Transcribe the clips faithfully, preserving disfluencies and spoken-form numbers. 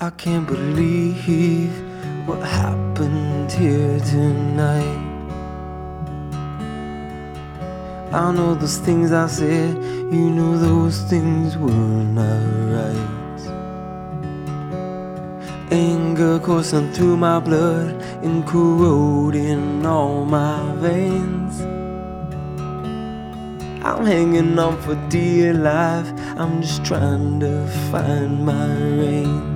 I can't believe what happened here tonight. I know those things I said, you know those things were not right. Anger coursing through my blood and corroding all my veins. I'm hanging on for dear life, I'm just trying to find my reins.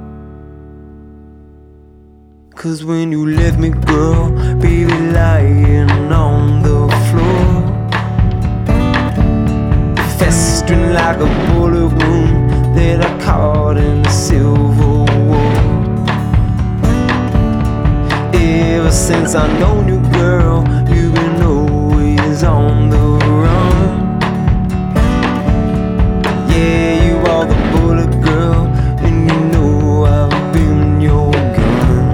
Cause when you left me, girl, baby, lying on the floor, festering like a bullet wound that I caught in the Civil War. Ever since I known you, girl, you've been always on the run. Yeah, you are the bullet, girl, and you know I've been your gun.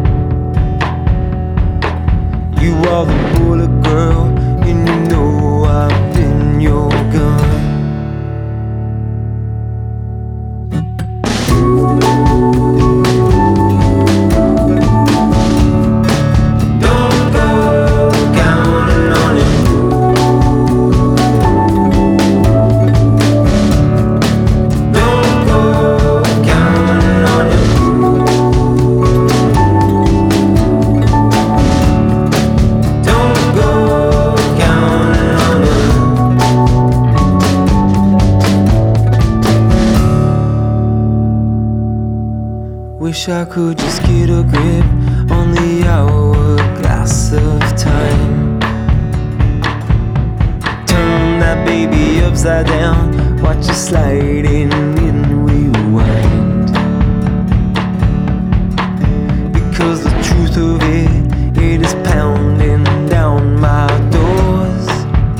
You are the bullet, girl, and you know I've been your gun. Wish I could just get a grip on the hourglass of time. Turn that baby upside down, watch it sliding in rewind. Because the truth of it, it is pounding down my doors.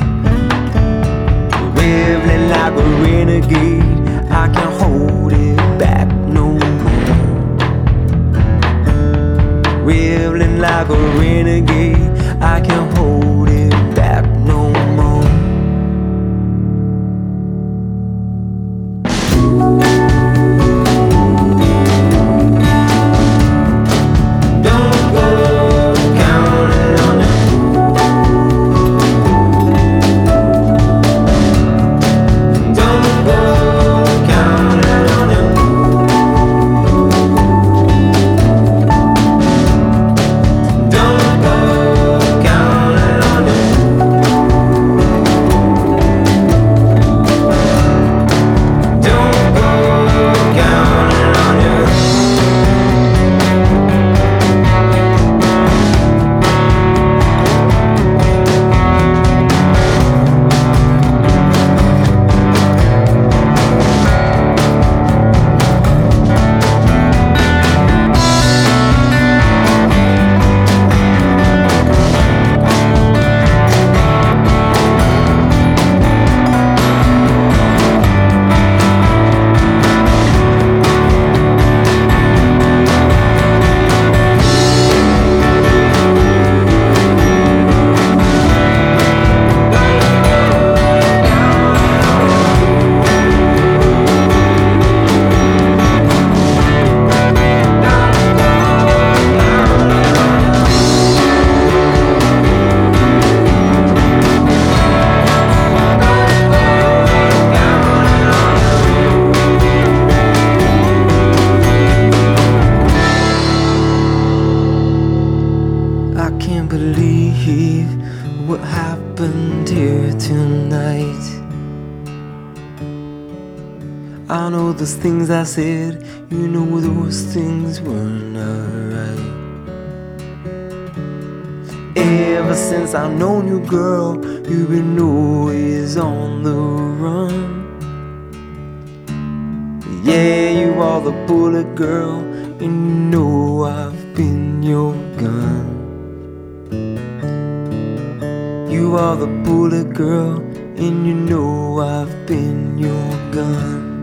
Revving like a renegade, I can't hold it back no more. Revving like a renegade, I can't hold it back no more. Don't go counting on it. Don't go counting on it. I can't believe what happened here tonight. I know those things I said, you know those things were not right. Ever since I've known you, girl, you've been always on the run. Yeah, you are the bullet, girl, and you know I've been your gun. You are the bullet, girl, and you know I've been your gun.